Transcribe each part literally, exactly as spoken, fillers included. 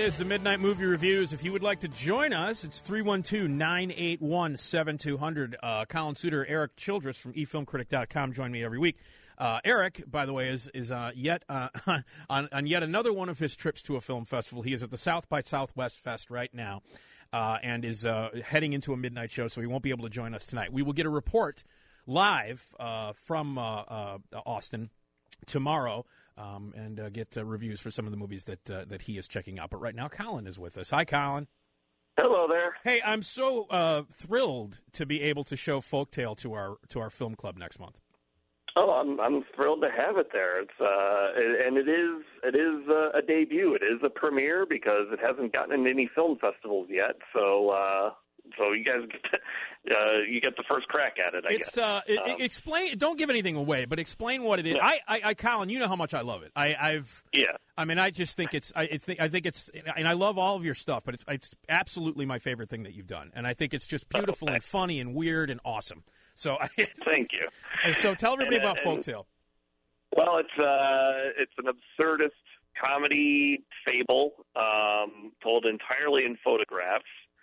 is the Midnight Movie Reviews. If you would like to join us, it's three one two, nine eight one, seven two zero zero. Uh, Colin Suter, Eric Childress from e film critic dot com join me every week. Uh, Eric, by the way, is is uh, yet uh, on, on yet another one of his trips to a film festival. He is at the South by Southwest Fest right now uh, and is uh, heading into a midnight show, so he won't be able to join us tonight. We will get a report live uh, from uh, uh, Austin tomorrow um, and uh, get uh, reviews for some of the movies that uh, that he is checking out. But right now, Colin is with us. Hi, Colin. Hello there. Hey, I'm so uh, thrilled to be able to show Folktale to our to our film club next month. Oh, I'm I'm thrilled to have it there. It's uh, and it is it is a debut. It is a premiere because it hasn't gotten into any film festivals yet. So uh, so you guys get the, uh, you get the first crack at it. I it's guess. Uh, it, um, explain. Don't give anything away, but explain what it is. Yeah. I, I, I, Colin, you know how much I love it. I, I've yeah. I mean, I just think it's. I think. I think it's. And I love all of your stuff, but it's. It's absolutely my favorite thing that you've done, and I think it's just beautiful oh, and funny and weird and awesome. So, thank you. And so, tell everybody and, about and, Folktale. Well, it's uh, it's an absurdist comedy fable um, told entirely in photographs,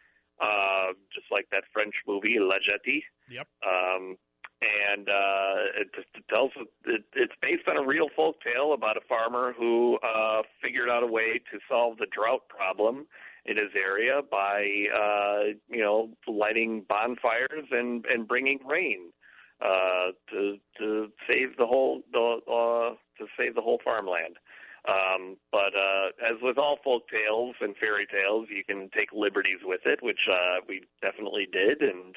uh, just like that French movie La Jetée. Yep. Um, and uh, it, it tells it, it's based on a real folk tale about a farmer who uh, figured out a way to solve the drought problem in his area by uh, you know lighting bonfires and, and bringing rain uh, to to save the whole the, uh, to save the whole farmland. Um, but uh, as with all folk tales and fairy tales, you can take liberties with it, which uh, we definitely did, and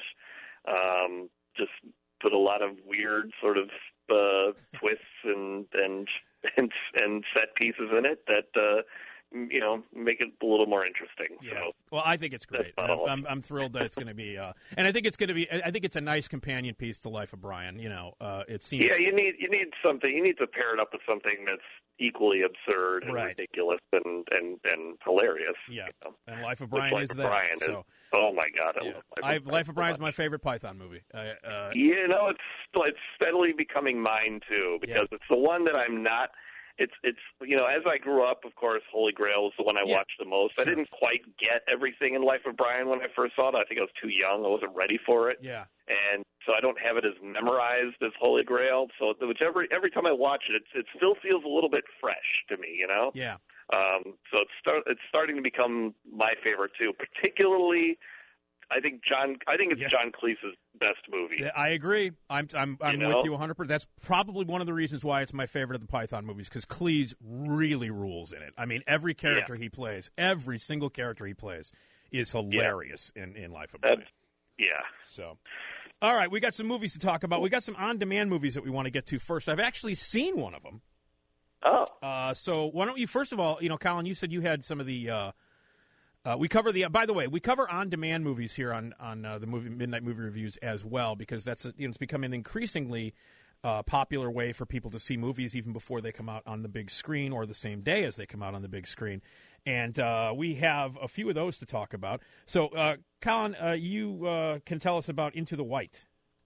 um, just put a lot of weird sort of uh, twists and, and and and set pieces in it that uh, you know make it a little more interesting. Yeah. So, well, I think it's great. I'm, I'm, I'm thrilled that it's going to be, uh, and I think it's going to be. I think it's a nice companion piece to Life of Brian. You know, uh, it seems. Yeah, you need you need something. You need to pair it up with something that's equally absurd and right. ridiculous and, and, and hilarious. Yeah, you know? and Life of Brian Life is of that. Brian so. is, oh my God, I yeah. love I, Life of, Life of Brian is so my favorite Python movie. Uh, uh, you know, it's it's steadily becoming mine too because yeah. it's the one that I'm not. It's it's you know, as I grew up, of course, Holy Grail was the one I yeah. watched the most. Sure. I didn't quite get everything in Life of Brian when I first saw it. I think I was too young. I wasn't ready for it. Yeah. And so I don't have it as memorized as Holy Grail. So which every every time I watch it, it's, it still feels a little bit fresh to me, you know? Yeah. Um, so it's start it's starting to become my favorite too, particularly. I think John. I think it's yeah. John Cleese's best movie. Yeah, I agree. I'm I'm I'm you with know? you one hundred percent. That's probably one of the reasons why it's my favorite of the Python movies because Cleese really rules in it. I mean, every character yeah. he plays, every single character he plays, is hilarious yeah. in, in Life of That's, Brian. yeah. So, all right, we got some movies to talk about. We got some on-demand movies that we want to get to first. I've actually seen one of them. Oh. Uh, so why don't you first of all, you know, Colin, you said you had some of the. Uh, Uh, we cover the. Uh, by the way, we cover on-demand movies here on on uh, the movie Midnight Movie Reviews as well because that's a, you know it's becoming an increasingly uh, popular way for people to see movies even before they come out on the big screen or the same day as they come out on the big screen. And uh, we have a few of those to talk about. So, uh, Colin, uh, you uh, can tell us about Into the White.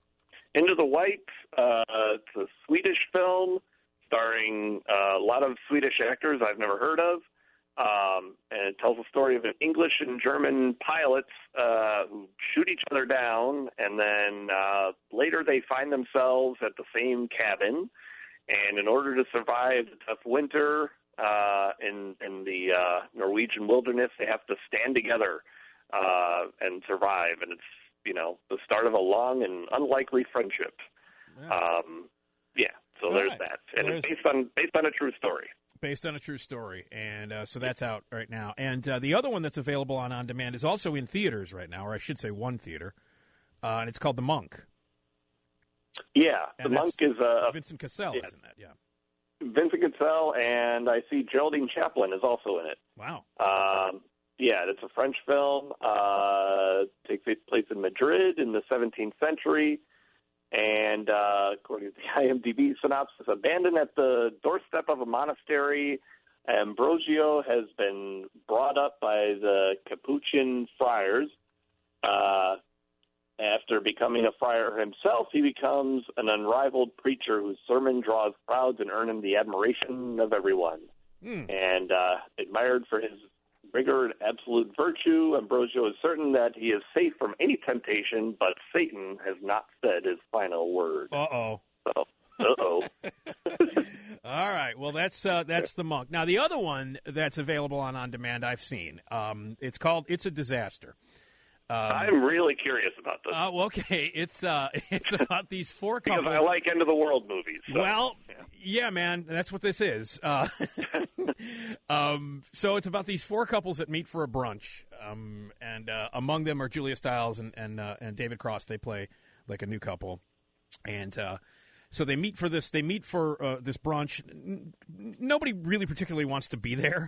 Into the White. Uh, it's a Swedish film starring uh, a lot of Swedish actors I've never heard of. Um, and it tells the story of an English and German pilots uh, who shoot each other down, and then uh, later they find themselves at the same cabin. And in order to survive the tough winter uh, in, in the uh, Norwegian wilderness, they have to stand together uh, and survive. And it's, you know, the start of a long and unlikely friendship. Yeah. Um, yeah, so All there's right. that. And There's... it's based on based on a true story. Based on a true story, and uh, so that's out right now. And uh, the other one that's available on On Demand is also in theaters right now, or I should say one theater, uh, and it's called The Monk. Yeah, and The Monk is uh, Vincent Cassel, yeah. isn't that? Yeah. Vincent Cassel, and I see Geraldine Chaplin is also in it. Wow. Um, yeah, it's a French film. Uh, takes place in Madrid in the seventeenth century. And uh, according to the IMDb synopsis, abandoned at the doorstep of a monastery, Ambrosio has been brought up by the Capuchin friars. Uh, after becoming a friar himself, he becomes an unrivaled preacher whose sermon draws crowds and earns him the admiration of everyone. Mm. And uh, admired for his rigor and absolute virtue. Ambrosio is certain that he is safe from any temptation, but Satan has not said his final word. Uh-oh. So, uh-oh. All right. Well, that's uh, that's The Monk. Now, the other one that's available on On Demand I've seen. Um, it's called It's a Disaster. Um, I'm really curious about this. Uh, well, okay, it's uh, it's about these four couples. Because I like end of the world movies. So, well, yeah. yeah, man, that's what this is. Uh, um, so it's about these four couples that meet for a brunch, um, and uh, among them are Julia Stiles and and, uh, and David Cross. They play like a new couple, and uh, so they meet for this. They meet for uh, this brunch. N- nobody really particularly wants to be there.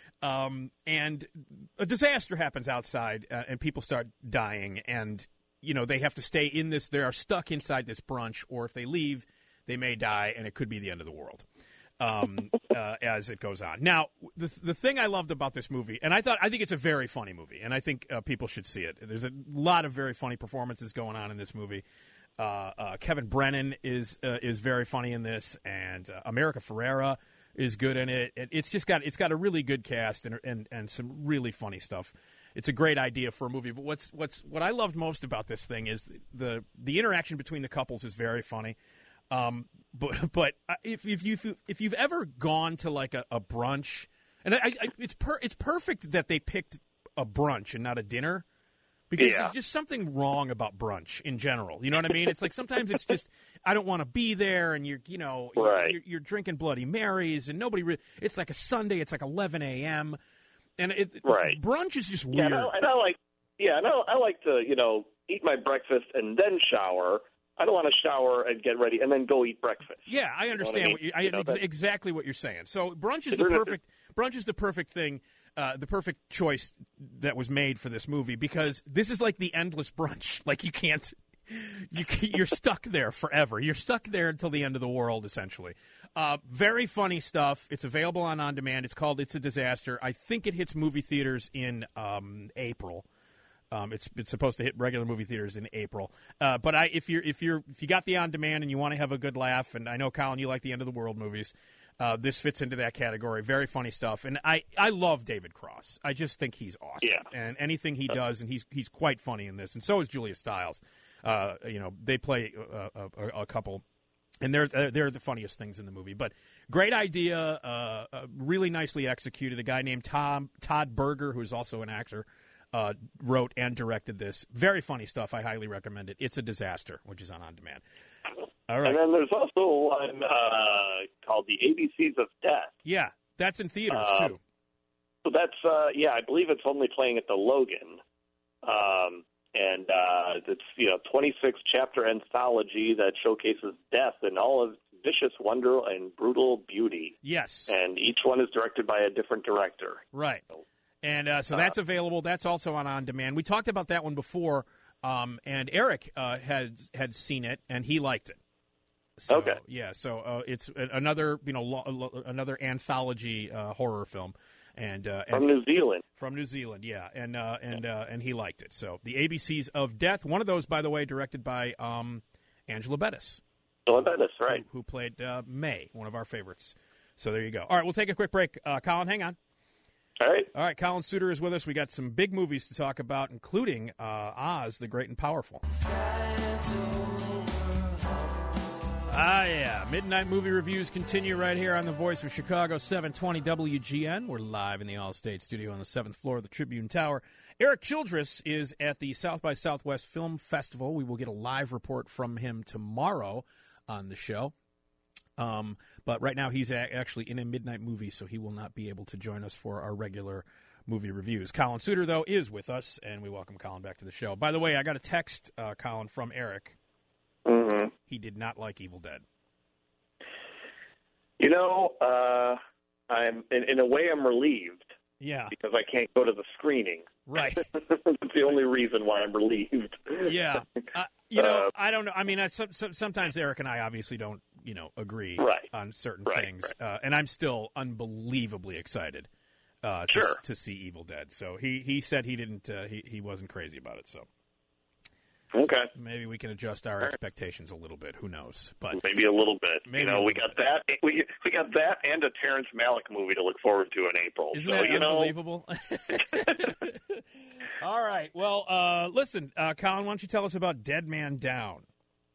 Um, and a disaster happens outside, uh, and people start dying, and, you know, they have to stay in this, they are stuck inside this brunch, or if they leave, they may die, and it could be the end of the world, um, uh, as it goes on. Now, the the thing I loved about this movie, and I thought, I think it's a very funny movie, and I think uh, people should see it. There's a lot of very funny performances going on in this movie. Uh, uh, Kevin Brennan is, uh, is very funny in this, and uh, America Ferrera is good in it. It's just got it's got a really good cast and and and some really funny stuff. It's a great idea for a movie. But what's what's what I loved most about this thing is the the, the interaction between the couples is very funny. Um, but but if if you if you've ever gone to like a, a brunch, and I, I it's per, it's perfect that they picked a brunch and not a dinner. Because yeah. there's just something wrong about brunch in general. You know what I mean? It's like sometimes it's just I don't want to be there, and you're you know right. you're, you're drinking Bloody Marys, and nobody. Re- it's like a Sunday. It's like eleven a.m. and it, right. brunch is just weird. Yeah, and I, and I like yeah, and I, I like to you know eat my breakfast and then shower. I don't want to shower and get ready and then go eat breakfast. Yeah, I understand. You know what I, mean? what you, I, you know, ex- exactly what you're saying. So brunch is the perfect brunch is the perfect thing. Uh, the perfect choice that was made for this movie because this is like the endless brunch. Like you can't, you can't, you're stuck there forever. You're stuck there until the end of the world, essentially. Uh, very funny stuff. It's available on On Demand. It's called It's a Disaster. I think it hits movie theaters in um, April. Um, it's it's supposed to hit regular movie theaters in April. Uh, but I, if you're if you're if you got the On Demand and you want to have a good laugh, and I know Colin, you like the end of the world movies. Uh, this fits into that category. Very funny stuff, and I, I love David Cross. I just think he's awesome, yeah. and anything he does, and he's he's quite funny in this, and so is Julia Stiles. Uh, you know, they play a, a, a couple, and they're they're the funniest things in the movie. But great idea, uh, uh, really nicely executed. A guy named Tom Todd Berger, who is also an actor, uh, wrote and directed this. Very funny stuff. I highly recommend it. It's a Disaster, which is on On Demand. All right. And then there's also one uh, called The A B Cs of Death. Yeah, that's in theaters, uh, too. So that's, uh, yeah, I believe it's only playing at the Logan. Um, and uh, it's, you know, twenty-six chapter anthology that showcases death in all of its vicious wonder and brutal beauty. Yes. And each one is directed by a different director. Right. And uh, so that's available. That's also on On Demand. We talked about that one before, um, and Eric uh, had had seen it, and he liked it. So, okay. Yeah. So uh, it's another, you know, lo- lo- another anthology uh, horror film, and, uh, and from New Zealand. From New Zealand, yeah, and uh, and uh, and he liked it. So the A B Cs of Death. One of those, by the way, directed by um, Angela Bettis. Angela Bettis, right? Who, who played uh, May, one of our favorites. So there you go. All right, we'll take a quick break. Uh, Colin, hang on. All right. All right, Colin Suter is with us. We got some big movies to talk about, including uh, Oz, the Great and Powerful. Ah, yeah. Midnight Movie Reviews continue right here on the Voice of Chicago, seven twenty W G N. We're live in the All-State Studio on the seventh floor of the Tribune Tower. Eric Childress is at the South by Southwest Film Festival. We will get a live report from him tomorrow on the show. Um, but right now he's a- actually in a midnight movie, so he will not be able to join us for our regular movie reviews. Colin Suter, though, is with us, and we welcome Colin back to the show. By the way, I got a text, uh, Colin, from Eric. Mm-hmm. He did not like Evil Dead. You know, uh, I'm in, in a way I'm relieved. Yeah. Because I can't go to the screening. Right. That's the only reason why I'm relieved. Yeah. Uh, you know, uh, I don't know. I mean, I, so, so, sometimes Eric and I obviously don't, you know, agree right. on certain right, things. Right. Uh, and I'm still unbelievably excited uh, to, sure. to see Evil Dead. So he, he said he didn't, uh, he, he wasn't crazy about it. So. Okay. So maybe we can adjust our expectations a little bit. Who knows? But maybe a little bit. Maybe you know, we got that. We we got that and a Terrence Malick movie to look forward to in April. Isn't so, that you unbelievable? All right. Well, uh, listen, uh, Colin, why don't you tell us about Dead Man Down?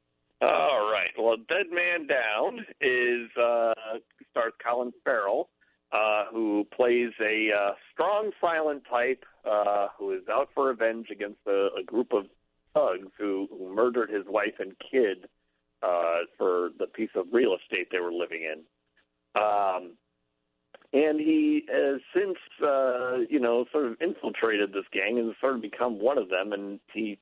All right. Well, Dead Man Down is uh, stars Colin Farrell, uh, who plays a uh, strong, silent type uh, who is out for revenge against a, a group of thugs who, who murdered his wife and kid uh, for the piece of real estate they were living in. Um, and he has since, uh, you know, sort of infiltrated this gang and has sort of become one of them. And he,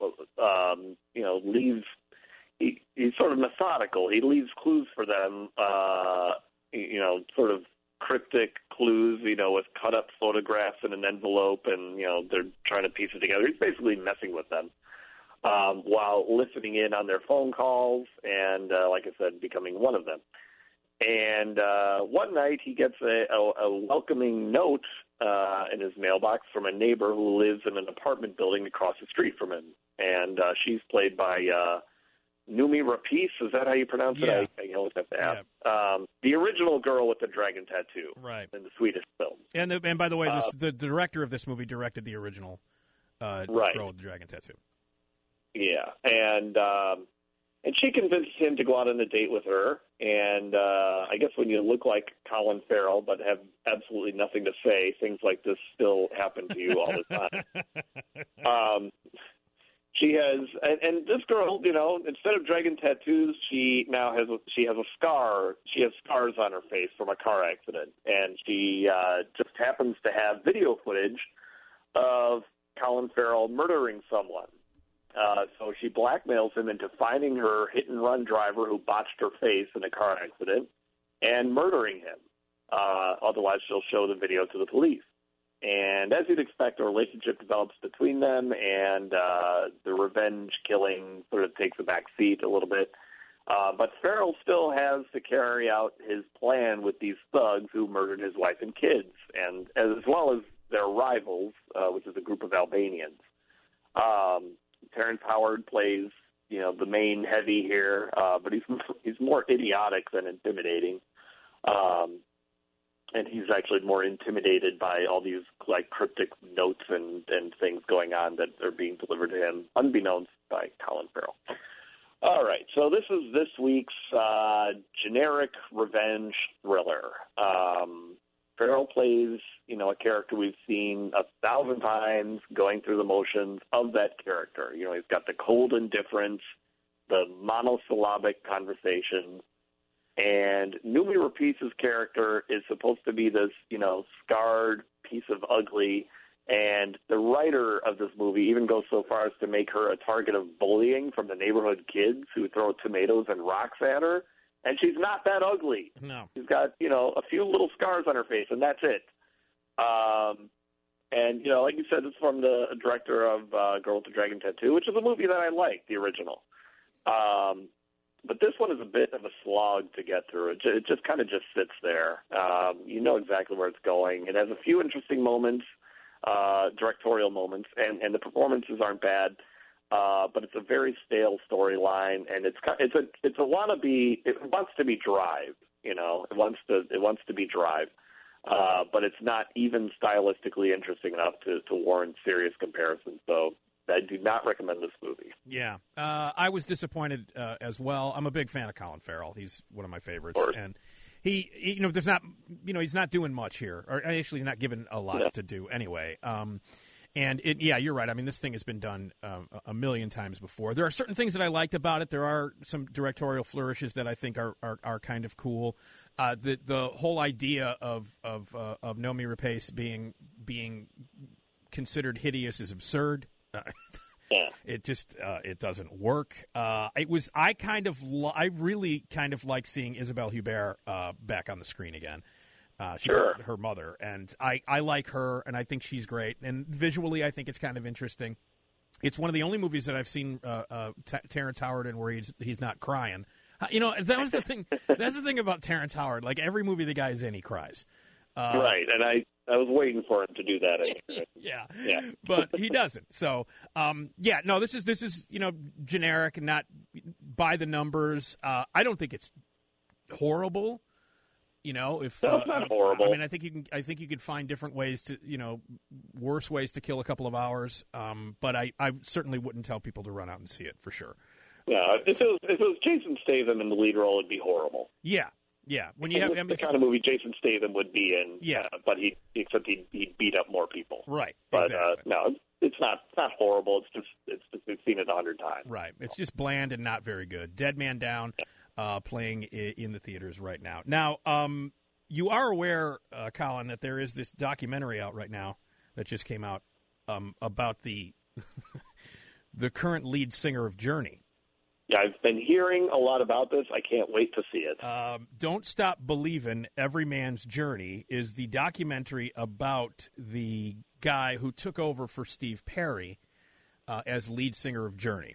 um, you know, leaves. He, he's sort of methodical. He leaves clues for them, uh, you know, sort of cryptic clues, you know, with cut-up photographs in an envelope, and, you know, they're trying to piece it together. He's basically messing with them um, while listening in on their phone calls and, uh, like I said, becoming one of them. And uh, one night he gets a, a, a welcoming note uh, in his mailbox from a neighbor who lives in an apartment building across the street from him. And uh, she's played by uh, Noomi Rapace. Is that how you pronounce yeah. it? I, I always have to ask. Yeah. Um, the original girl with the dragon tattoo right. in the Swedish film. And, the, and by the way, this, uh, the director of this movie directed the original uh, right. girl with the dragon tattoo. Yeah. And... Um, And she convinced him to go out on a date with her. And uh, I guess when you look like Colin Farrell but have absolutely nothing to say, things like this still happen to you all the time. um, she has, and, and this girl, you know, instead of dragon tattoos, she now has a, she has a scar. She has scars on her face from a car accident, and she uh, just happens to have video footage of Colin Farrell murdering someone. Uh, so she blackmails him into finding her hit-and-run driver who botched her face in a car accident and murdering him. Uh, otherwise, she'll show the video to the police. And as you'd expect, a relationship develops between them, and uh, the revenge killing sort of takes a back seat a little bit. Uh, but Farrell still has to carry out his plan with these thugs who murdered his wife and kids, and as well as their rivals, uh, which is a group of Albanians. Um, Terrence Howard plays, you know, the main heavy here, uh, but he's he's more idiotic than intimidating, um, and he's actually more intimidated by all these like cryptic notes and, and things going on that are being delivered to him, unbeknownst by Colin Farrell. All right, so this is this week's uh, generic revenge thriller. Um, Farrell plays, you know, a character we've seen a thousand times going through the motions of that character. You know, he's got the cold indifference, the monosyllabic conversations, and Noomi Rapace's character is supposed to be this, you know, scarred piece of ugly, and the writer of this movie even goes so far as to make her a target of bullying from the neighborhood kids who throw tomatoes and rocks at her. And she's not that ugly. No. She's got, you know, a few little scars on her face, and that's it. Um, and, you know, like you said, it's from the director of uh, Girl with the Dragon Tattoo, which is a movie that I like, the original. Um, but this one is a bit of a slog to get through. It, ju- it just kind of just sits there. Um, you know exactly where it's going. It has a few interesting moments, uh, directorial moments, and, and the performances aren't bad. Uh, but it's a very stale storyline, and it's it's a it's a wannabe. It wants to be Drive, you know. It wants to it wants to be Drive, uh, but it's not even stylistically interesting enough to, to warrant serious comparison. So I do not recommend this movie. Yeah, uh, I was disappointed uh, as well. I'm a big fan of Colin Farrell. He's one of my favorites, of and he, he, you know, there's not, you know, he's not doing much here, or actually not given a lot yeah. to do anyway. Um, And, it, yeah, you're right. I mean, this thing has been done um, a million times before. There are certain things that I liked about it. There are some directorial flourishes that I think are are, are kind of cool. Uh, the the whole idea of of uh, of Noomi Rapace being being considered hideous is absurd. Uh, yeah. It just uh, it doesn't work. Uh, it was I kind of li- I really kind of like seeing Isabelle Huppert uh, back on the screen again. Uh, she sure. her mother, and I, I like her, and I think she's great. And visually, I think it's kind of interesting. It's one of the only movies that I've seen uh, uh, T- Terrence Howard in where he's he's not crying. Uh, you know, that was the thing. That's the thing about Terrence Howard. Like every movie the guy's in, he cries. Uh, right, and I I was waiting for him to do that. Anyway. yeah, yeah, but he doesn't. So, um, yeah, no, this is this is you know generic, not by the numbers. Uh, I don't think it's horrible. You know, if no, uh, it's not horrible. I mean, I think you can. I think you could find different ways to, you know, worse ways to kill a couple of hours. Um, but I, I certainly wouldn't tell people to run out and see it for sure. No, if it was if it was Jason Statham in the lead role, it'd be horrible. Yeah, yeah. When you have, I mean, the kind of movie Jason Statham would be in. Yeah, uh, but he except he he beat up more people. Right. But exactly. uh, no, it's not it's not horrible. It's just it's just, we've seen it a hundred times. Right. It's just bland and not very good. Dead Man Down, uh, playing i- in the theaters right now. Now, um. You are aware, uh, Colin, that there is this documentary out right now that just came out um, about the the current lead singer of Journey. Yeah, I've been hearing a lot about this. I can't wait to see it. Um, Don't Stop Believin', Every Man's Journey is the documentary about the guy who took over for Steve Perry uh, as lead singer of Journey.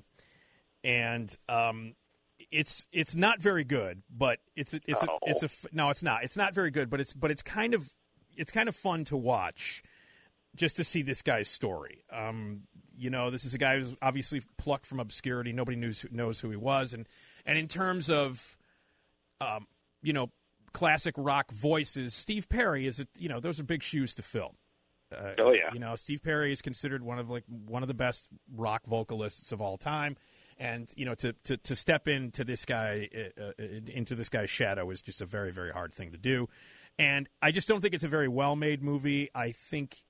And um It's it's not very good, but it's a, it's a, oh. it's a no, it's not. It's not very good, but it's but it's kind of it's kind of fun to watch, just to see this guy's story. Um, you know, this is a guy who's obviously plucked from obscurity. Nobody knows knows who he was, and and in terms of, um, you know, classic rock voices, Steve Perry is a, you know those are big shoes to fill. Uh, oh yeah, you know, Steve Perry is considered one of like one of the best rock vocalists of all time. And, you know, to, to, to step into this guy, uh, into this guy's shadow is just a very, very hard thing to do. And I just don't think it's a very well-made movie. I think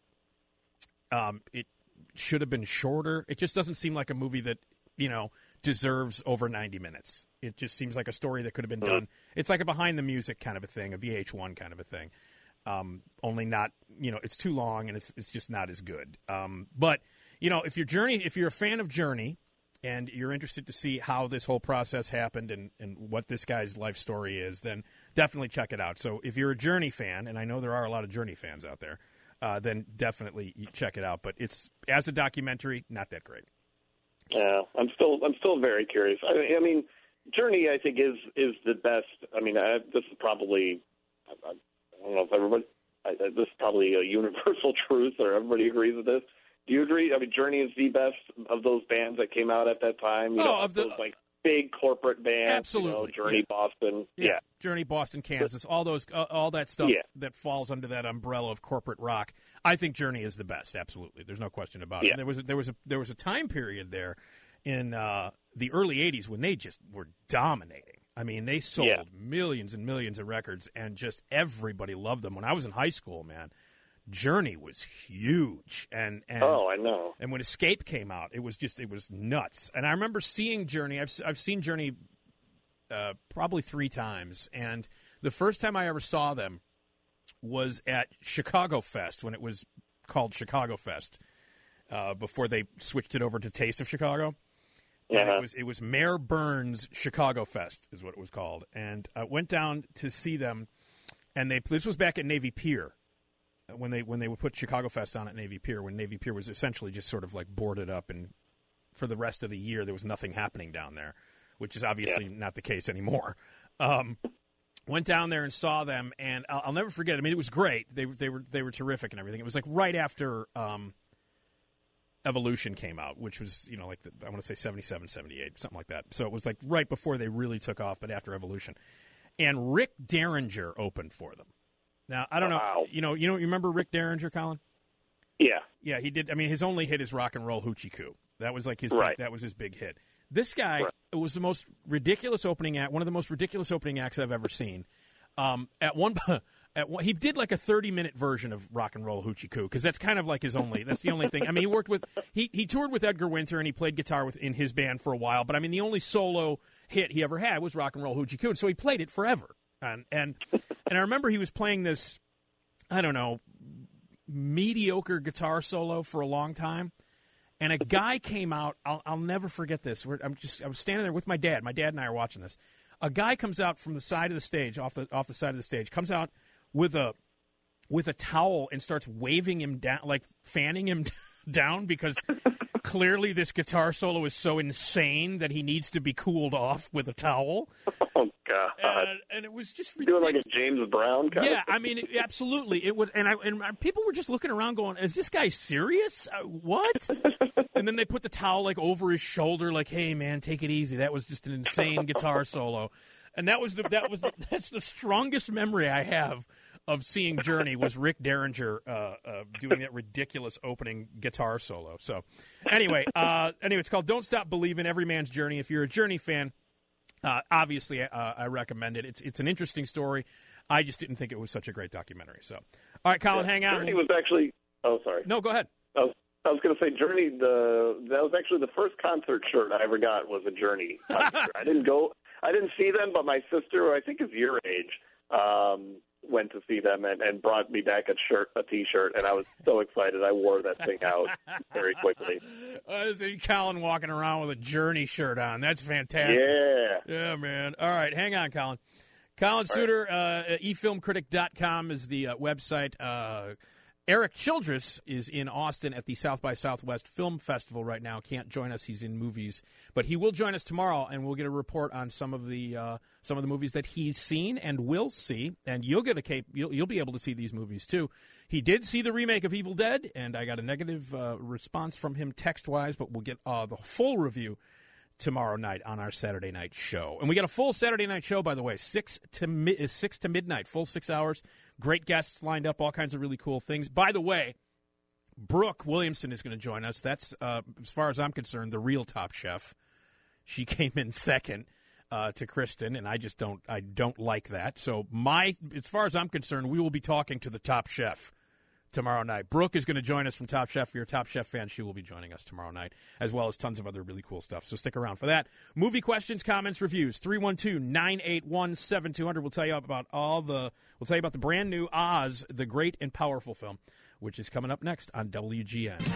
um, it should have been shorter. It just doesn't seem like a movie that, you know, deserves over ninety minutes. It just seems like a story that could have been done. It's like a behind-the-music kind of a thing, a V H one kind of a thing. Um, only not, you know, it's too long and it's it's just not as good. Um, but, you know, if you're Journey, if you're a fan of Journey, and you're interested to see how this whole process happened and, and what this guy's life story is, then definitely check it out. So if you're a Journey fan, and I know there are a lot of Journey fans out there, uh, then definitely check it out. But it's, as a documentary, not that great. Yeah, I'm still I'm still very curious. I, I mean, Journey, I think, is is the best. I mean, I, this is probably, I, I don't know if everybody, I, this is probably a universal truth, or everybody agrees with this. Do you agree? I mean, Journey is the best of those bands that came out at that time. You oh, know, of the those, like big corporate bands. Absolutely, you know, Journey, yeah. Boston. Yeah. yeah, Journey, Boston, Kansas. All those, uh, all that stuff yeah. that falls under that umbrella of corporate rock. I think Journey is the best. Absolutely, there's no question about it. Yeah. And there was there was a there was a time period there in uh, the early eighties when they just were dominating. I mean, they sold yeah. millions and millions of records, and just everybody loved them. When I was in high school, man, Journey was huge, and, and oh, I know. And when Escape came out, it was just it was nuts. And I remember seeing Journey. I've I've seen Journey uh, probably three times, and the first time I ever saw them was at Chicago Fest when it was called Chicago Fest uh, before they switched it over to Taste of Chicago. And uh-huh. it was it was Mayor Burns Chicago Fest is what it was called, and I went down to see them, and they this was back at Navy Pier. When they when they would put Chicago Fest on at Navy Pier, when Navy Pier was essentially just sort of like boarded up, and for the rest of the year there was nothing happening down there, which is obviously yeah. not the case anymore. Um, went down there and saw them, and I'll, I'll never forget. I mean, it was great. They they were they were terrific and everything. It was like right after um, Evolution came out, which was you know like the, I want to say seventy-seven, seventy-eight, something like that. So it was like right before they really took off, but after Evolution, and Rick Derringer opened for them. Now, I don't wow. know, you know, you know, you remember Rick Derringer, Colin? Yeah. Yeah, he did. I mean, his only hit is Rock and Roll Hoochie Coo. That was like his, right. big, that was his big hit. This guy right. it was the most ridiculous opening act, one of the most ridiculous opening acts I've ever seen. Um, at one, at one, he did like a thirty minute version of Rock and Roll Hoochie Coo because that's kind of like his only. That's the only thing. I mean, he worked with he he toured with Edgar Winter and he played guitar with in his band for a while. But I mean, the only solo hit he ever had was Rock and Roll Hoochie Coo, and so he played it forever. And and and I remember he was playing this. I don't know, mediocre guitar solo for a long time. And a guy came out. I'll, I'll never forget this. We're, I'm just I was standing there with my dad. My dad and I are watching this. A guy comes out from the side of the stage, off the off the side of the stage, comes out with a with a towel and starts waving him down, like fanning him down because clearly this guitar solo is so insane that he needs to be cooled off with a towel. Oh God! And, and it was just doing ridiculous. like a James Brown kind Yeah, of I mean, it, absolutely. It would, and I and people were just looking around, going, "Is this guy serious? Uh, what?" And then they put the towel like over his shoulder, like, "Hey, man, take it easy. That was just an insane guitar solo." And that was the that was the, that's the strongest memory I have of seeing Journey was Rick Derringer uh, uh, doing that ridiculous opening guitar solo. So, anyway, uh, anyway, it's called "Don't Stop Believin': Every Man's Journey." If you're a Journey fan, uh, obviously uh, I recommend it. It's it's an interesting story. I just didn't think it was such a great documentary. So, all right, Colin, yeah, hang on. Journey was actually. Oh, sorry. No, go ahead. I was, I was going to say Journey. The that was actually the first concert shirt I ever got was a Journey concert. I didn't go. I didn't see them, but my sister, who I think is your age, um, went to see them and, and brought me back a shirt, a T-shirt, and I was so excited. I wore that thing out very quickly. I see Colin walking around with a Journey shirt on. That's fantastic. Yeah. Yeah, man. All right, hang on, Colin. Colin Suter, uh, e film critic dot com is the uh, website. Uh, Eric Childress is in Austin at the South by Southwest Film Festival right now. Can't join us; he's in movies, but he will join us tomorrow, and we'll get a report on some of the uh, some of the movies that he's seen and will see. And you'll get a cape; you'll, you'll be able to see these movies too. He did see the remake of Evil Dead, and I got a negative uh, response from him text wise, but we'll get uh, the full review tomorrow night on our Saturday night show. And we got a full Saturday night show, by the way, six to mi- six to midnight, full six hours. Great guests lined up, all kinds of really cool things. By the way, Brooke Williamson is going to join us. That's, uh, as far as I'm concerned, the real Top Chef. She came in second uh, to Kristen, and I just don't, I don't like that. So my, as far as I'm concerned, we will be talking to the Top Chef tomorrow night. Brooke is going to join us from Top Chef. If you're a Top Chef fan, she will be joining us tomorrow night, as well as tons of other really cool stuff. So stick around for that. Movie questions, comments, reviews, three one two, nine eight one, seven two zero zero. We'll tell you about all the, we'll tell you about the brand new Oz, the Great and Powerful film, which is coming up next on W G N.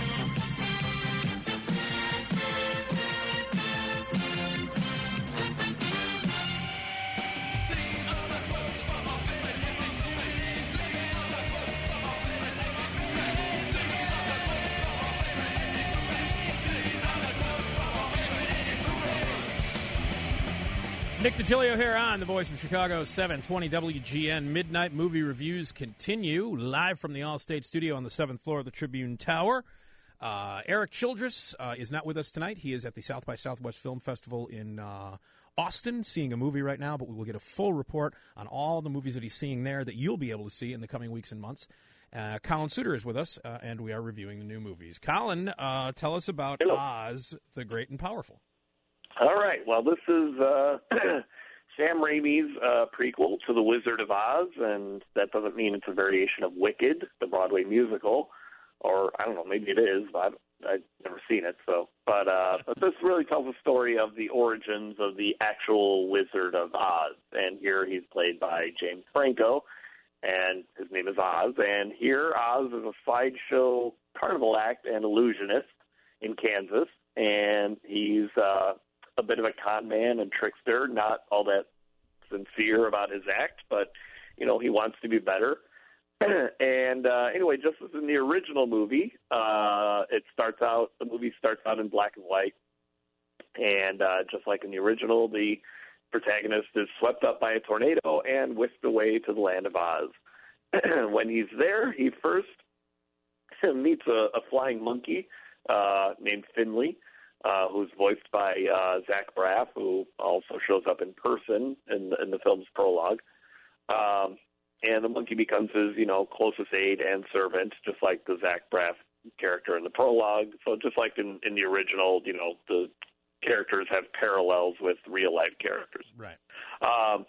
Nick DiGilio here on the voice of Chicago, seven twenty W G N. Midnight movie reviews continue live from the All-State Studio on the seventh floor of the Tribune Tower. Uh, Eric Childress uh, is not with us tonight. He is at the South by Southwest Film Festival in uh, Austin, seeing a movie right now, but we will get a full report on all the movies that he's seeing there that you'll be able to see in the coming weeks and months. Uh, Colin Suter is with us, uh, and we are reviewing the new movies. Colin, uh, tell us about Hello. Oz, the Great and Powerful. All right. Well, this is uh, Sam Raimi's uh, prequel to The Wizard of Oz, and that doesn't mean it's a variation of Wicked, the Broadway musical, or I don't know, maybe it is, but I've, I've never seen it. So, but uh, but this really tells the story of the origins of the actual Wizard of Oz, and here he's played by James Franco, and his name is Oz. And here, Oz is a sideshow carnival act and illusionist in Kansas, and he's uh, a bit of a con man and trickster, not all that sincere about his act, but, you know, he wants to be better. and uh, anyway, just as in the original movie, uh, it starts out, the movie starts out in black and white. And uh, just like in the original, the protagonist is swept up by a tornado and whisked away to the land of Oz. When he's there, he first meets a, a flying monkey uh, named Finley, Uh, who's voiced by uh, Zach Braff, who also shows up in person in, in the film's prologue. Um, and the monkey becomes his, you know, closest aide and servant, just like the Zach Braff character in the prologue. So just like in, in the original, you know, the characters have parallels with real-life characters. Right. Um,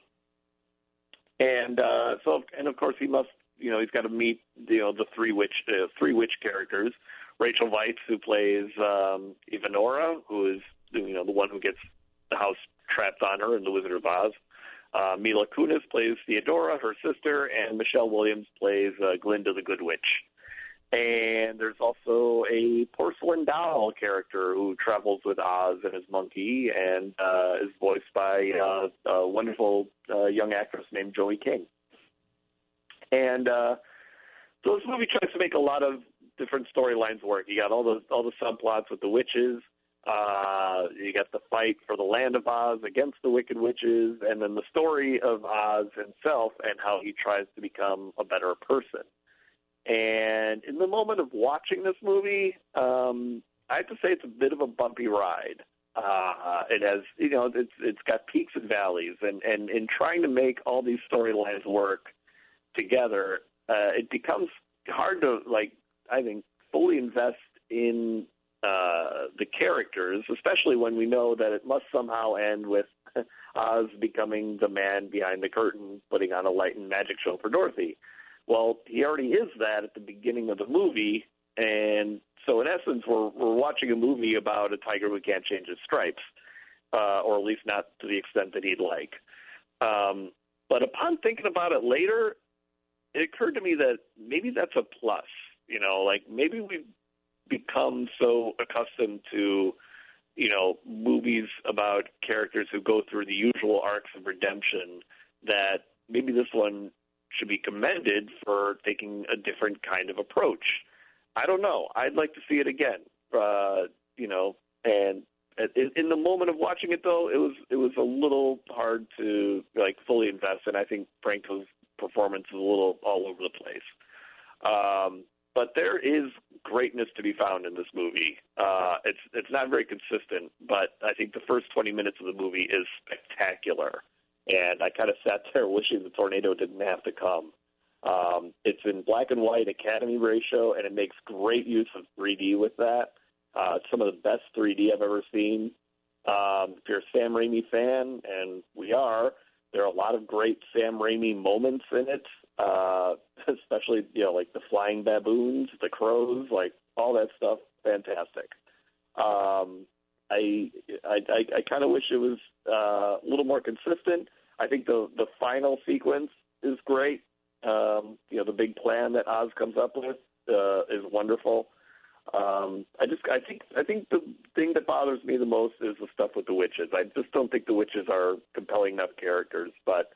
and uh, so, and of course, he must, you know, he's got to meet, you know, the three witch, uh, three witch characters. Rachel Weisz, who plays um, Evanora, who is, you know, the one who gets the house trapped on her in The Wizard of Oz. Uh, Mila Kunis plays Theodora, her sister, and Michelle Williams plays uh, Glinda the Good Witch. And there's also a porcelain doll character who travels with Oz and his monkey and uh, is voiced by uh, a wonderful uh, young actress named Joey King. And uh, so this movie tries to make a lot of different storylines work. You got all the all the subplots with the witches. Uh, you got the fight for the land of Oz against the Wicked Witches, and then the story of Oz himself and how he tries to become a better person. And in the moment of watching this movie, um, I have to say it's a bit of a bumpy ride. Uh, it has, you know, it's it's got peaks and valleys, and and in trying to make all these storylines work together, uh, it becomes hard to, like, I think, fully invest in uh, the characters, especially when we know that it must somehow end with Oz becoming the man behind the curtain, putting on a light and magic show for Dorothy. Well, he already is that at the beginning of the movie, and so in essence, we're we're watching a movie about a tiger who can't change his stripes, uh, or at least not to the extent that he'd like. Um, but upon thinking about it later, it occurred to me that maybe that's a plus. You know, like maybe we've become so accustomed to, you know, movies about characters who go through the usual arcs of redemption that maybe this one should be commended for taking a different kind of approach. I don't know. I'd like to see it again. Uh, you know, and in, in the moment of watching it, though, it was it was a little hard to like fully invest in. I think Franco's performance is a little all over the place. Um, but there is greatness to be found in this movie. Uh, it's it's not very consistent, but I think the first twenty minutes of the movie is spectacular. And I kind of sat there wishing the tornado didn't have to come. Um, it's in black and white Academy ratio, and it makes great use of three D with that. Uh, it's some of the best three D I've ever seen. Um, if you're a Sam Raimi fan, and we are, there are a lot of great Sam Raimi moments in it, uh, especially, you know, like the flying baboons, the crows, like all that stuff, fantastic. Um, I I, I, I kind of wish it was uh, a little more consistent. I think the the final sequence is great. Um, you know, the big plan that Oz comes up with uh, is wonderful. Um, I just, I think, I think the thing that bothers me the most is the stuff with the witches. I just don't think the witches are compelling enough characters. But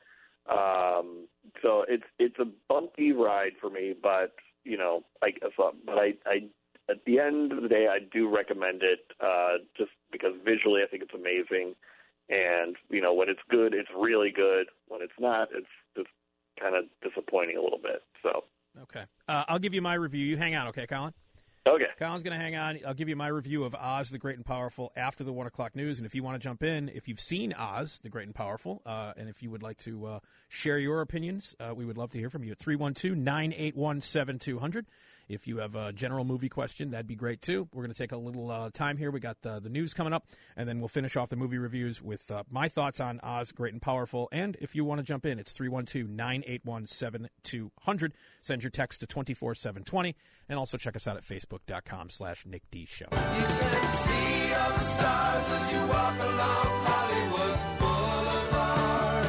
um, so it's it's a bumpy ride for me. But you know, I so, but I, I at the end of the day, I do recommend it uh, just because visually, I think it's amazing. And you know, when it's good, it's really good. When it's not, it's just kind of disappointing a little bit. So okay, uh, I'll give you my review. You hang on, okay, Colin? Okay. Colin's going to hang on. I'll give you my review of Oz the Great and Powerful after the one o'clock news. And if you want to jump in, if you've seen Oz the Great and Powerful, uh, and if you would like to uh, share your opinions, uh, we would love to hear from you at three one two, nine eight one, seven two zero zero. If you have a general movie question, that'd be great, too. We're going to take a little uh, time here. We got the, the news coming up, and then we'll finish off the movie reviews with uh, my thoughts on Oz Great and Powerful. And if you want to jump in, it's three one two, nine eight one, seven two zero zero. Send your text to two four seven two zero, and also check us out at facebook.com slash Nick D Show. You can see all the stars as you walk along Hollywood Boulevard.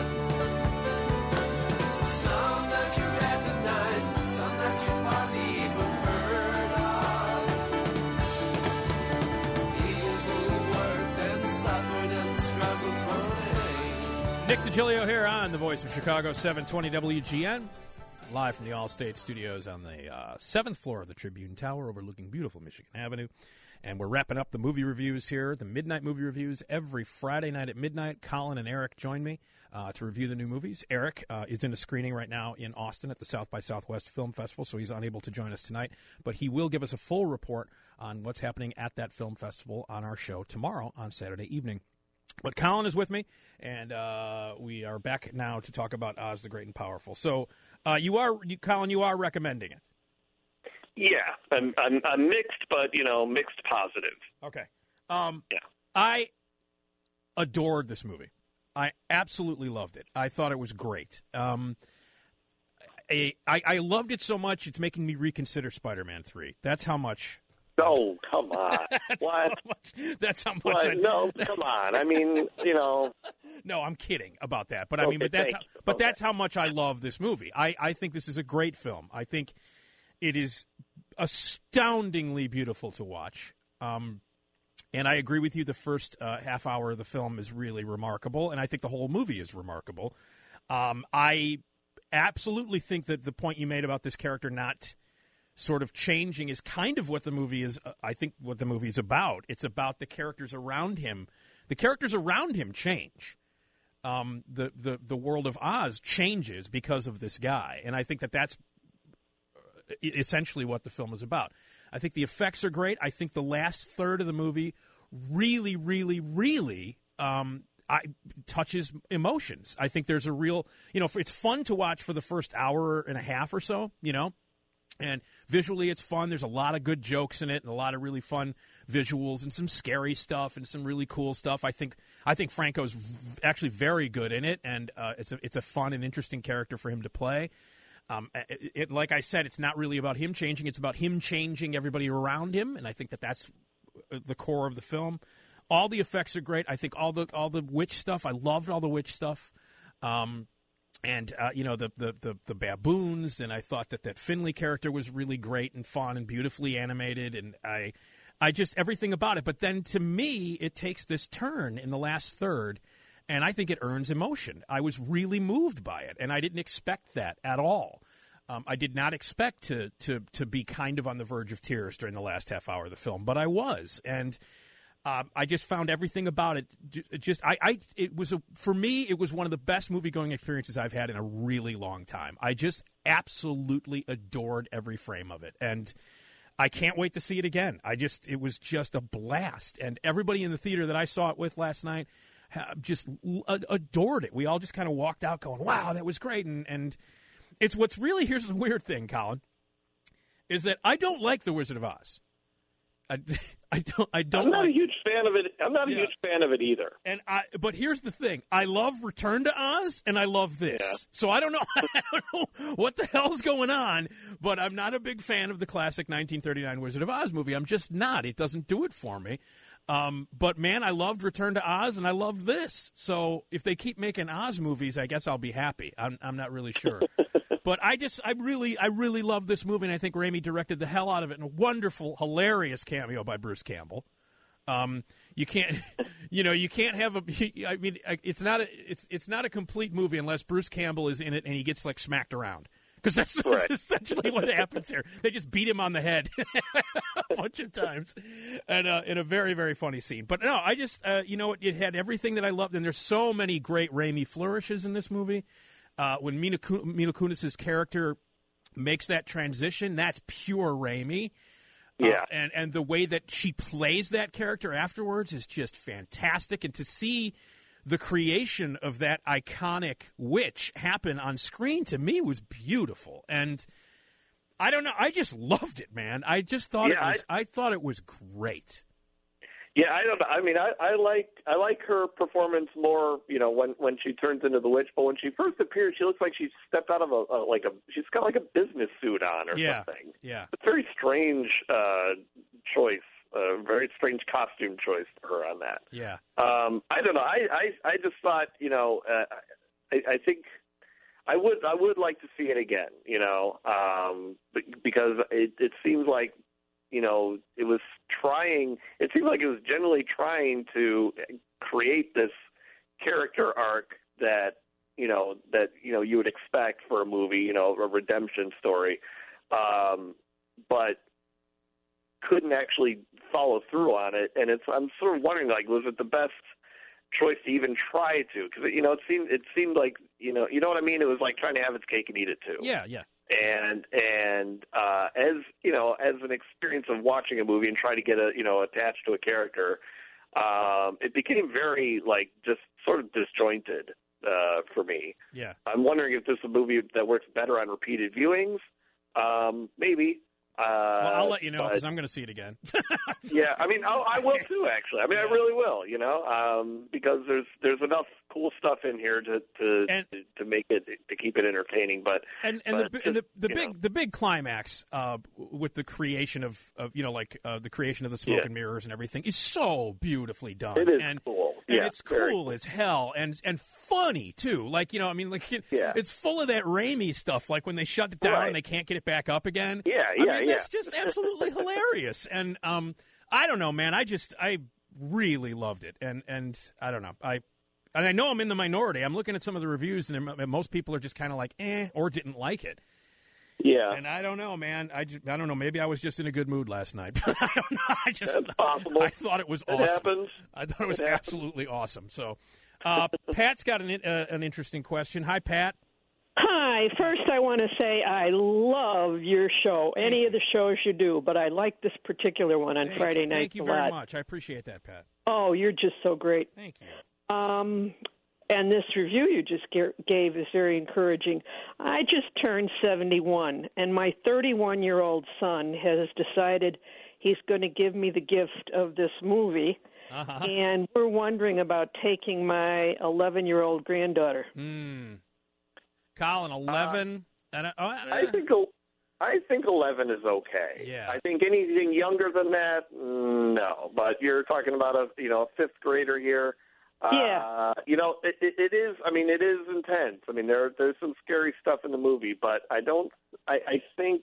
Some that you recognize, some that you hardly even heard of. People who worked and suffered and struggled for fame. Nick DiGilio here on the Voice of Chicago, seven twenty W G N. Live from the Allstate Studios on the uh, seventh floor of the Tribune Tower overlooking beautiful Michigan Avenue. And we're wrapping up the movie reviews here, the midnight movie reviews. Every Friday night at midnight, Colin and Eric join me uh, to review the new movies. Eric uh, is in a screening right now in Austin at the South by Southwest Film Festival, so he's unable to join us tonight. But he will give us a full report on what's happening at that film festival on our show tomorrow on Saturday evening. But Colin is with me, and uh, we are back now to talk about Oz the Great and Powerful. So, uh, you are, you, Colin, you are recommending it. yeah, I'm, I'm I'm mixed, but you know, mixed positive. Okay. Um, Yeah. I adored this movie. I absolutely loved it. I thought it was great. Um, I, I, I loved it so much, it's making me reconsider Spider-Man three. That's how much. Oh, come on. That's What? How much, that's how much. What? I, No, come on. I mean, you know. No, I'm kidding about that. But I Okay, mean, but that's how, thank you. but Okay. that's how much I love this movie. I, I think this is a great film. I think it is astoundingly beautiful to watch. Um, and I agree with you. The first uh, half hour of the film is really remarkable, and I think the whole movie is remarkable. Um, I absolutely think that the point you made about this character not sort of changing is kind of what the movie is. Uh, I think what the movie is about. It's about the characters around him. The characters around him change. Um, the, the, the world of Oz changes because of this guy. And I think that that's essentially what the film is about. I think the effects are great. I think the last third of the movie really, really, really um, I, touches emotions. I think there's a real, you know, it's fun to watch for the first hour and a half or so, you know. And visually, it's fun. There's a lot of good jokes in it, and a lot of really fun visuals, and some scary stuff, and some really cool stuff. I think I think Franco's v- actually very good in it, and uh, it's a it's a fun and interesting character for him to play. Um, it, it, like I said, it's not really about him changing; it's about him changing everybody around him, and I think that that's the core of the film. All the effects are great. I think all the all the witch stuff. I loved all the witch stuff. Um, And, uh, you know, the, the, the, the baboons, and I thought that that Finley character was really great and fun and beautifully animated, and I I just, everything about it. But then, to me, it takes this turn in the last third, and I think it earns emotion. I was really moved by it, and I didn't expect that at all. Um, I did not expect to, to, to be kind of on the verge of tears during the last half hour of the film, but I was, and... Um, I just found everything about it. Just, I, I, it was a, for me, it was one of the best movie-going experiences I've had in a really long time. I just absolutely adored every frame of it, and I can't wait to see it again. I just, it was just a blast, and everybody in the theater that I saw it with last night just adored it. We all just kind of walked out going, "Wow, that was great!" And and it's what's really, here's the weird thing, Colin, is that I don't like The Wizard of Oz. I, I don't. I don't. I'm not like, a huge fan of it. I'm not a yeah. huge fan of it either. And I. But here's the thing: I love Return to Oz, and I love this. Yeah. So I don't know. I don't know what the hell's going on. But I'm not a big fan of the classic nineteen thirty-nine Wizard of Oz movie. I'm just not. It doesn't do it for me. Um, but man, I loved Return to Oz, and I loved this. So if they keep making Oz movies, I guess I'll be happy. I'm. I'm not really sure. But I just, I really, I really love this movie, and I think Raimi directed the hell out of it. And a wonderful, hilarious cameo by Bruce Campbell. Um, you can't, you know, you can't have a. I mean, it's not a, it's it's not a complete movie unless Bruce Campbell is in it and he gets like smacked around, because that's, that's right. essentially what happens here. They just beat him on the head a bunch of times, and uh, in a very very funny scene. But no, I just, uh, you know, it had everything that I loved, and there's so many great Raimi flourishes in this movie. Uh, when Mila, Mila Kunis's character makes that transition, that's pure Raimi. Yeah. Uh, and, and the way that she plays that character afterwards is just fantastic. And to see the creation of that iconic witch happen on screen, to me, was beautiful. And I don't know, I just loved it, man. I just thought yeah, it was I, I thought it was great. Yeah, I don't know. I mean, I, I like I like her performance more. You know, when when she turns into the witch, but when she first appears, she looks like she stepped out of a, a like a she's got like a business suit on or yeah. something. Yeah, it's a very strange uh, choice, a very strange costume choice for her on that. Yeah, um, I don't know. I, I I just thought, you know, uh, I, I think I would I would like to see it again. You know, um, because it it seems like. You know, it was trying, it seemed like it was generally trying to create this character arc that, you know, that, you know, you would expect for a movie, you know, a redemption story, um, but couldn't actually follow through on it. And it's, I'm sort of wondering, like, was it the best choice to even try to? Because, you know, it seemed, it seemed like, you know, you know what I mean? It was like trying to have its cake and eat it too. yeah, yeah. And and uh, as you know, as an experience of watching a movie and trying to get a you know attached to a character, um, it became very like just sort of disjointed uh, for me. Yeah, I'm wondering if this is a movie that works better on repeated viewings. Um, maybe. Uh, well, I'll let you know because but, I'm going to see it again. yeah, I mean, I'll, I will too. Actually, I mean, yeah. I really will. You know, um, because there's there's enough cool stuff in here to to, and, to to make it to keep it entertaining. But and and but the just, and the, the big know. the big climax uh, with the creation of, of you know like uh, the creation of the smoke Yeah. and mirrors and everything is so beautifully done. It is and, cool. And yeah, it's very cool cool. as hell and and funny too. Like you know, I mean, like it, Yeah. it's full of that Raimi stuff. Like when they shut it down, Right. and they can't get it back up again. Yeah, I yeah, mean, yeah. that's just absolutely hilarious. And um, I don't know, man. I just I really loved it. And and I don't know. I and I know I'm in the minority. I'm looking at some of the reviews, and most people are just kind of like, eh, or didn't like it. Yeah. And I don't know, man. I, just, I don't know. Maybe I was just in a good mood last night. I don't know. I just That's possible. I thought it was It awesome. happens. I thought it was It happens. absolutely awesome. So, uh, Pat's got an uh, an interesting question. Hi, Pat. Hi. First, I want to say I love your show, any of the shows you do, but I like this particular one on Thank Friday you. nights Thank you a very lot. much. I appreciate that, Pat. Oh, you're just so great. Thank you. Um, and this review you just ga- gave is very encouraging. I just turned seventy-one, and my thirty-one-year-old son has decided he's going to give me the gift of this movie, Uh-huh. and we're wondering about taking my eleven-year-old granddaughter. Mm. Colin, eleven. Uh, and, uh, uh, I think el- I think eleven is okay. Yeah. I think anything younger than that, mm, no. But you're talking about a you know a fifth grader here. Yeah. Uh, you know, it, it, it is. I mean, it is intense. I mean, there there's some scary stuff in the movie, but I don't. I, I think.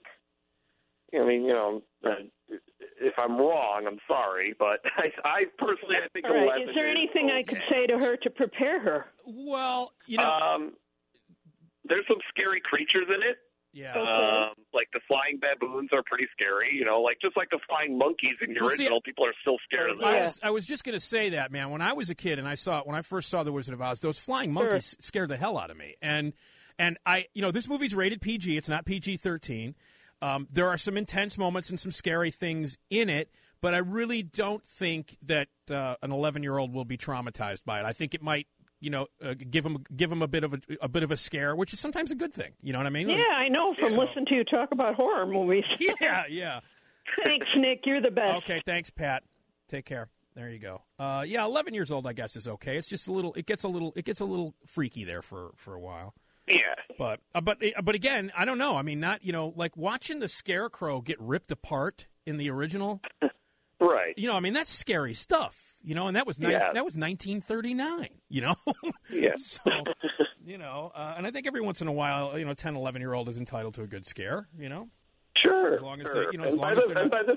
I mean, you know, uh, if I'm wrong, I'm sorry, but I, I personally, I think All right. eleven. Is there anything okay. I could say to her to prepare her? well, you know, Um, there's some scary creatures in it. yeah. Okay. Um, like the flying baboons are pretty scary, you know, like just like the flying monkeys in the Well, see, original, people are still scared of them. I Yeah. was I was just going to say that, man. When I was a kid and I saw when I first saw The Wizard of Oz, those flying monkeys scared the hell out of me. And and I, you know, this movie's rated P G. It's not P G thirteen. Um, there are some intense moments and some scary things in it, but I really don't think that uh, an eleven-year-old will be traumatized by it. I think it might, you know, uh, give him give him a bit of a, a bit of a scare, which is sometimes a good thing. You know what I mean? Yeah, I know from So- listening to you talk about horror movies. Yeah, yeah. Thanks, Nick. You're the best. Okay, thanks, Pat. Take care. There you go. Uh, yeah, eleven years old, I guess, is okay. It's just a little. It gets a little. It gets a little freaky there for, for a while. Yeah. But uh, but uh, but again, I don't know. I mean, not you know, like watching the Scarecrow get ripped apart in the original. Right. You know, I mean, that's scary stuff. You know, and that was ni- Yeah. that was nineteen thirty-nine. You know. Yeah. So, you know, uh, and I think every once in a while, you know, ten, eleven year old is entitled to a good scare. You know, Sure. as long as sure. they, you know, as and long by as this, they're and not. by this,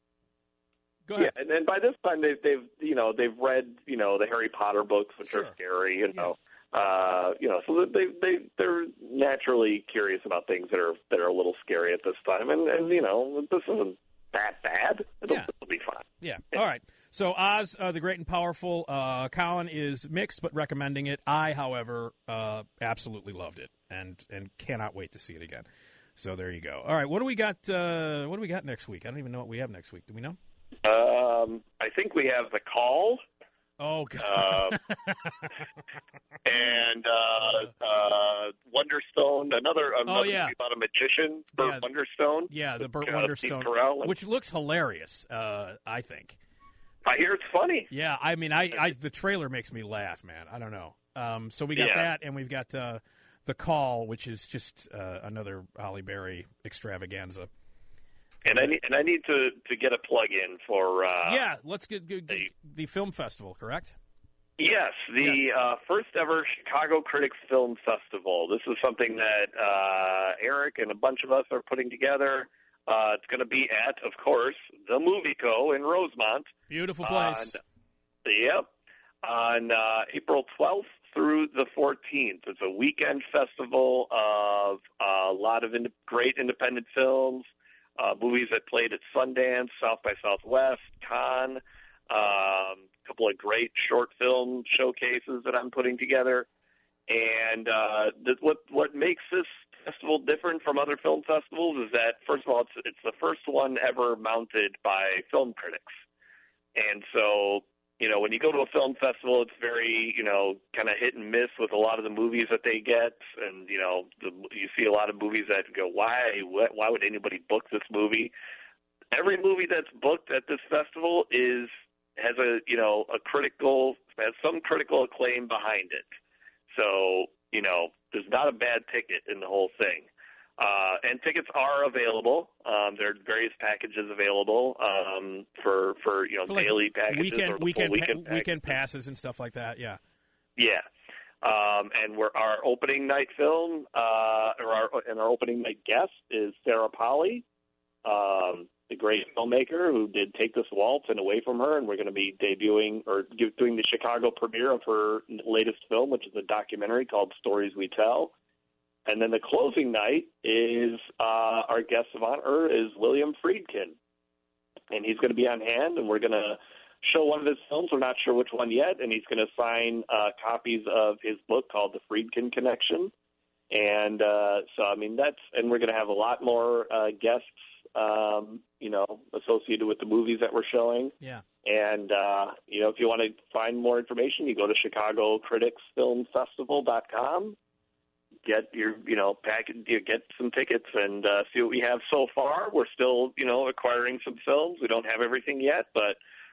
Go yeah, ahead. and then by this time they've they've you know they've read you know the Harry Potter books, which Sure. are scary, you know. Uh, you know, so they they they're naturally curious about things that are that are a little scary at this time, and and you know this isn't that bad. It'll, Yeah. it'll be fine. Yeah. All right. So Oz, uh, the Great and Powerful. Uh, Colin is mixed, but recommending it. I, however, uh, absolutely loved it, and and cannot wait to see it again. So there you go. All right. What do we got? Uh, what do we got next week? I don't even know what we have next week. Do we know? Um, I think we have The Call. Oh God. Um, and uh, uh, Wonderstone, another, another Oh, yeah. movie about a magician, Burt Yeah. Wonderstone. Yeah, the Burt Uh, Steve Wonderstone, Carell. which looks hilarious. Uh, I think. I hear it's funny. Yeah. I mean, I, I the trailer makes me laugh, man. I don't know. Um, so we got Yeah. that, and we've got uh, The Call, which is just uh, another Halle Berry extravaganza. And I need, and I need to, to get a plug in for uh, Yeah, let's get, get, get the- the film festival, correct? yes, the Yes. Uh, first ever Chicago Critics Film Festival. This is something that uh, Eric and a bunch of us are putting together. Uh, it's going to be at, of course, the Movie Co. in Rosemont. Beautiful place. On, yep, on uh, April twelfth through the fourteenth. It's a weekend festival of uh, a lot of ind- great independent films. Uh, movies that played at Sundance, South by Southwest, Cannes, um, a couple of great short film showcases that I'm putting together. And uh, th- what what makes this festival different from other film festivals is that, first of all, it's it's the first one ever mounted by film critics. And so, you know, when you go to a film festival, it's very, you know, kind of hit and miss with a lot of the movies that they get. And, you know, the, you see a lot of movies that go, why, what, why would anybody book this movie? Every movie that's booked at this festival is, has a, you know, a critical, has some critical acclaim behind it. So, you know, there's not a bad ticket in the whole thing. Uh, and tickets are available. Um, there are various packages available um, for, for, you know, For, like, daily packages weekend or the weekend full weekend pa- weekend packages. passes and stuff like that. Yeah. Yeah. Um, and we're, our opening night film, uh, or our, and our opening night guest is Sarah Polley, um, the great filmmaker who did Take This Waltz and Away From Her, and we're going to be debuting or give, doing the Chicago premiere of her latest film, which is a documentary called Stories We Tell. and then the closing night is uh, our guest of honor is William Friedkin, and he's going to be on hand, and we're going to show one of his films. We're not sure which one yet, and he's going to sign uh, copies of his book called The Friedkin Connection. And uh, so, I mean, that's and we're going to have a lot more uh, guests, um, you know, associated with the movies that we're showing. Yeah. And, uh, you know, if you want to find more information, you go to Chicago Critics Film Festival dot com. Get your, you know, pack, you get some tickets and uh, see what we have so far. We're still, you know, acquiring some films. We don't have everything yet, but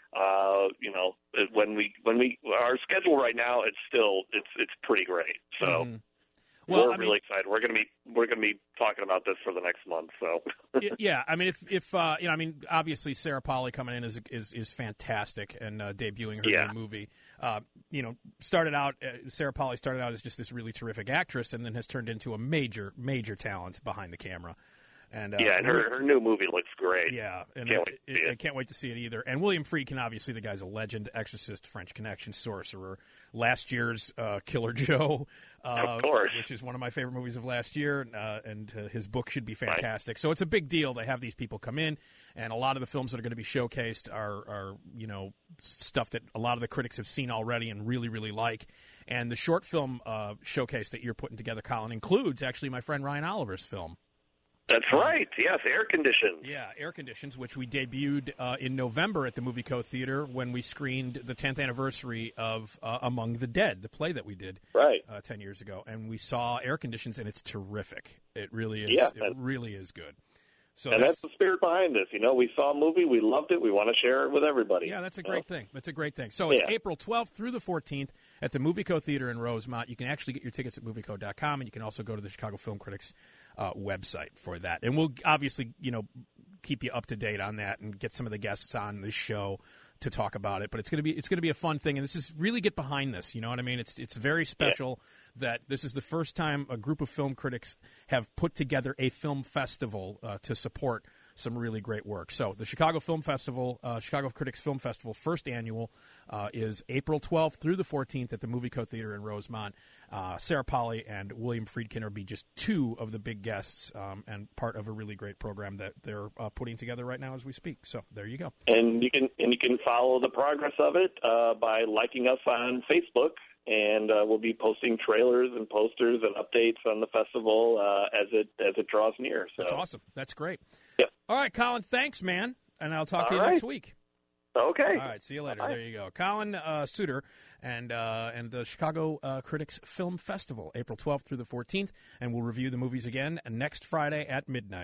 uh, you know, when we when we our schedule right now, it's still it's it's pretty great. So. Mm-hmm. Well, we're I mean, really excited. We're going to be we're going to be talking about this for the next month. So, yeah, I mean, if if uh, you know, I mean, obviously Sarah Polley coming in is is is fantastic and uh, debuting her yeah. new movie. Uh, you know, started out uh, Sarah Polley started out as just this really terrific actress, and then has turned into a major major talent behind the camera. And, uh, yeah, and her, her new movie looks great. Yeah, and can't I, wait to see it, it. I can't wait to see it either. And William Friedkin, obviously, the guy's a legend, Exorcist, French Connection, Sorcerer, last year's uh, Killer Joe, uh, of course, which is one of my favorite movies of last year, uh, and uh, his book should be fantastic. Right. So it's a big deal to have these people come in, and a lot of the films that are going to be showcased are, are, you know, stuff that a lot of the critics have seen already and really, really like. And the short film uh, showcase that you're putting together, Colin, includes actually my friend Ryan Oliver's film. That's right. Yes, Air Conditions. Yeah, Air Conditions, which we debuted uh, in November at the Movie Co. Theater when we screened the tenth anniversary of uh, Among the Dead, the play that we did right. uh, ten years ago. And we saw Air Conditions, and it's terrific. It really is. Yeah, it really is good. So and that's, that's the spirit behind this. You know, we saw a movie, we loved it, we want to share it with everybody. Yeah, that's a great know? thing. That's a great thing. So it's yeah. April twelfth through the fourteenth at the Movie Co. Theater in Rosemont. You can actually get your tickets at movie co dot com, and you can also go to the Chicago Film Critics uh, website for that. And we'll obviously, you know, keep you up to date on that and get some of the guests on this show to talk about it. But it's going to be it's going to be a fun thing, and this is really get behind this. You know what I mean? It's it's very special yeah. that this is the first time a group of film critics have put together a film festival uh, to support some really great work. So the Chicago Film Festival, uh, Chicago Critics Film Festival, first annual, uh, is April twelfth through the fourteenth at the Movie Co. Theater in Rosemont. Uh, Sarah Polley and William Friedkin will be just two of the big guests um, and part of a really great program that they're uh, putting together right now as we speak. So there you go. And you can and you can follow the progress of it uh, by liking us on Facebook. And uh, we'll be posting trailers and posters and updates on the festival uh, as it as it draws near. So. That's awesome. That's great. Yep. All right, Colin, thanks, man. And I'll talk All to you right. next week. Okay. All right, see you later. Bye. There you go. Colin uh, Suter and uh, and the Chicago uh, Critics Film Festival, April twelfth through the fourteenth. And we'll review the movies again next Friday at midnight.